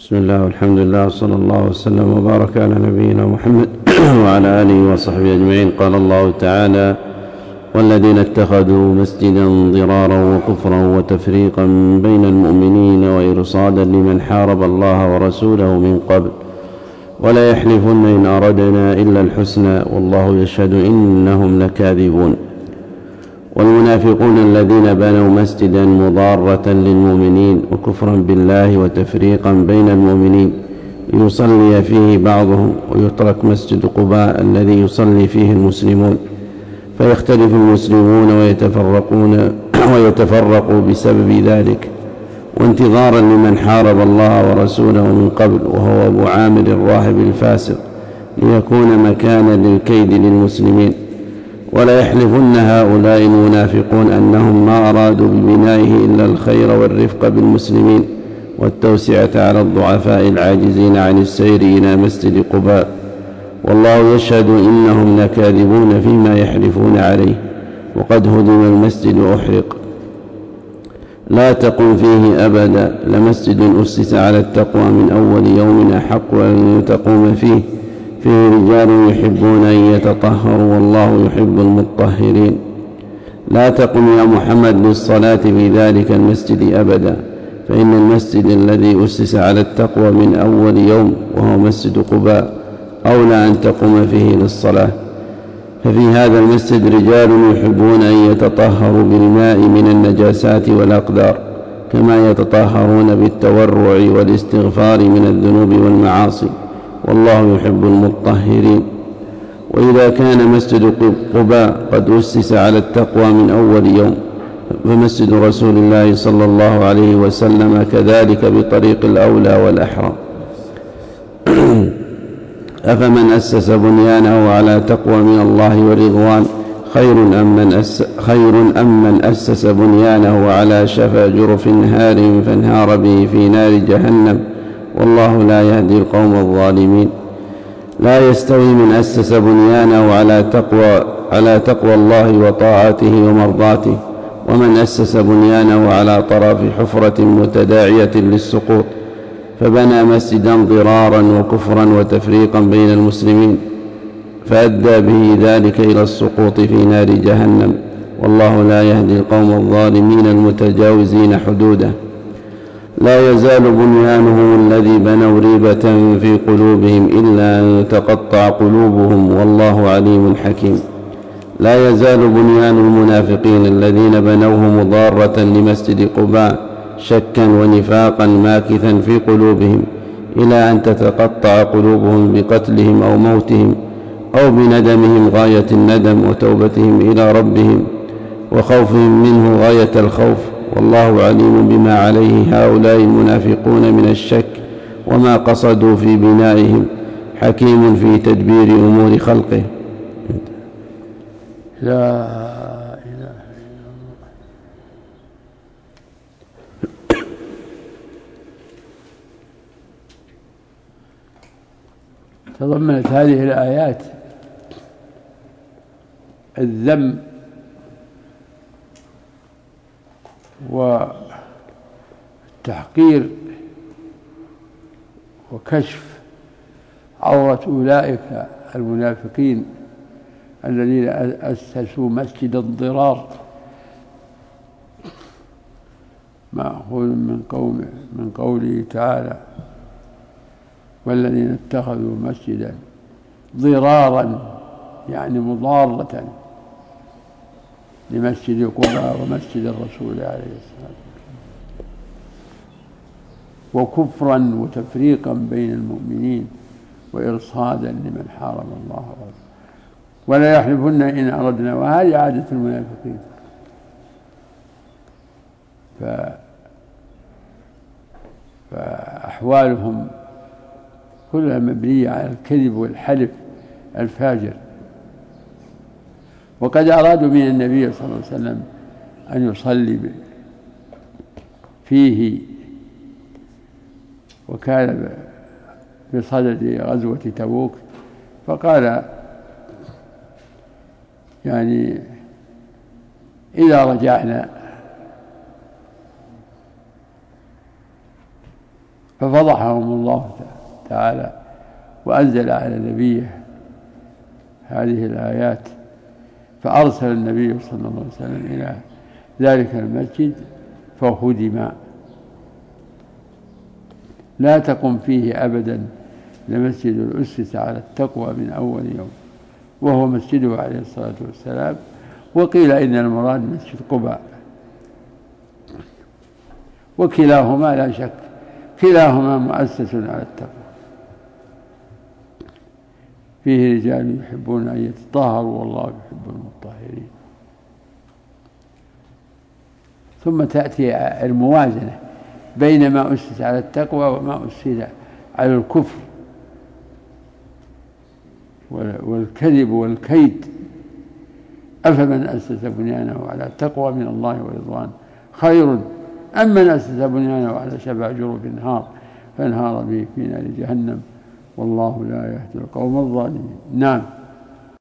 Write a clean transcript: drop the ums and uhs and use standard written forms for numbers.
بسم الله والحمد لله صلى الله وسلم وبارك على نبينا محمد وعلى آله وصحبه أجمعين. قال الله تعالى: والذين اتخذوا مسجدا ضرارا وكفرا وتفريقا بين المؤمنين وإرصادا لمن حارب الله ورسوله من قبل ولا يحلفن إن أردنا إلا الحسنى والله يشهد إنهم لكاذبون. والمنافقون الذين بنوا مسجدا مضارة للمؤمنين وكفرا بالله وتفريقا بين المؤمنين ليصلي فيه بعضهم ويترك مسجد قباء الذي يصلي فيه المسلمون فيختلف المسلمون ويتفرقوا بسبب ذلك، وانتظارا لمن حارب الله ورسوله من قبل وهو أبو عامر الراهب الفاسق ليكون مكانا للكيد للمسلمين. ولا يحلفن هؤلاء المنافقون أنهم ما أرادوا ببنائه إلا الخير والرفق بالمسلمين والتوسعة على الضعفاء العاجزين عن السير إلى مسجد قباء، والله يشهد إنهم لكاذبون فيما يحلفون عليه. وقد هدم المسجد وأحرق، لا تقم فيه أبدا، لمسجد أسس على التقوى من أول يوم أحق أن تقوم فيه رجال يحبون أن يتطهروا والله يحب المطهرين. لا تقم يا محمد للصلاة في ذلك المسجد أبدا، فإن المسجد الذي أسس على التقوى من أول يوم وهو مسجد قباء أولى أن تقوم فيه للصلاة، ففي هذا المسجد رجال يحبون أن يتطهروا بالماء من النجاسات والأقدار كما يتطهرون بالتورع والاستغفار من الذنوب والمعاصي، والله يحب المطهرين. وإذا كان مسجد قباء قد أسس على التقوى من أول يوم فمسجد رسول الله صلى الله عليه وسلم كذلك بطريق الأولى والأحرى. أفمن أسس بنيانه على تقوى من الله ورضوان خير أم من أسس بنيانه على شفا جرف هار فانهار به في نار جهنم والله لا يهدي القوم الظالمين. لا يستوي من أسس بنيانه على تقوى الله وطاعته ومرضاته ومن أسس بنيانه على طرف حفرة متداعية للسقوط فبنى مسجدا ضرارا وكفرا وتفريقا بين المسلمين فأدى به ذلك إلى السقوط في نار جهنم والله لا يهدي القوم الظالمين المتجاوزين حدوده. لا يزال بنيانهم الذي بنوا ريبة في قلوبهم إلا أن تقطع قلوبهم والله عليم حكيم. لا يزال بنيان المنافقين الذين بنوه مضارة لمسجد قباء شكا ونفاقا ماكثا في قلوبهم إلى أن تتقطع قلوبهم بقتلهم أو موتهم أو بندمهم غاية الندم وتوبتهم إلى ربهم وخوفهم منه غاية الخوف، والله عليم بما عليه هؤلاء المنافقون من الشك وما قصدوا في بنائهم، حكيم في تدبير أمور خلقه. لا إله إلا الله. تضمنت هذه الآيات الذم والتحقير وكشف عورة أولئك المنافقين الذين أسسوا مسجد الضرار مأخوذ من قوله تعالى: والذين اتخذوا مسجدا ضرارا يعني مضارة لمسجد قباء ومسجد الرسول عليه الصلاة والسلام وكفرا وتفريقا بين المؤمنين وإرصادا لمن حارب الله ورسوله ولا يحلفن إن أردنا، وهذه عادة المنافقين. فأحوالهم كلها مبنية على الكذب والحلف الفاجر. وقد أرادوا من النبي صلى الله عليه وسلم أن يصلي فيه، وكان بصدد غزوة تبوك فقال يعني إذا رجعنا ففضحهم الله تعالى وأنزل على نبيه هذه الآيات، فأرسل النبي صلى الله عليه وسلم إلى ذلك المسجد فهدم، لا تقم فيه أبدا لمسجد أسس على التقوى من أول يوم، وهو مسجده عليه الصلاة والسلام. وقيل إن المراد مسجد قباء، وكلاهما لا شك كلاهما مؤسس على التقوى، فيه رجال يحبون أن يتطهروا والله يحب المطهرين. ثم تأتي الموازنة بين ما أسس على التقوى وما أسس على الكفر والكذب والكيد. أفمن أسس بنيانه على تقوى من الله ورضوان خير أم من أسس بنيانه على شفا جرف فانهار به في نار جهنم والله لا يهدي القوم الظالمين. نعم.